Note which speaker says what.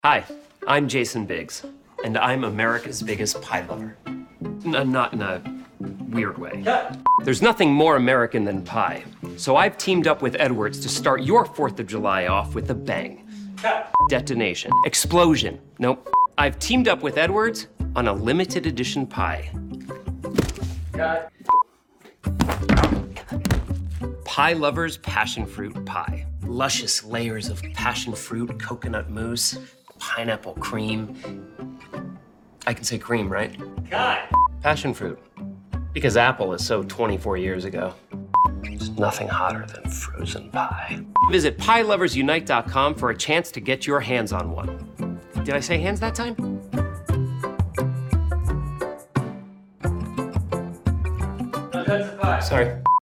Speaker 1: Hi, I'm Jason Biggs, and I'm America's biggest pie lover. Not in a weird way. There's nothing more American than pie, so I've teamed up with Edwards to start your 4th of July off with a bang. Detonation. Explosion. Nope. I've teamed up with Edwards on a limited edition pie. Pie Lover's Passion Fruit Pie. Luscious layers of passion fruit, coconut mousse, pineapple cream. I can say cream, right? Passion fruit. Because apple is so 24 years ago. There's nothing hotter than frozen pie. Visit pieloversunite.com for a chance to get your hands on one. Did I say hands that time? Sorry.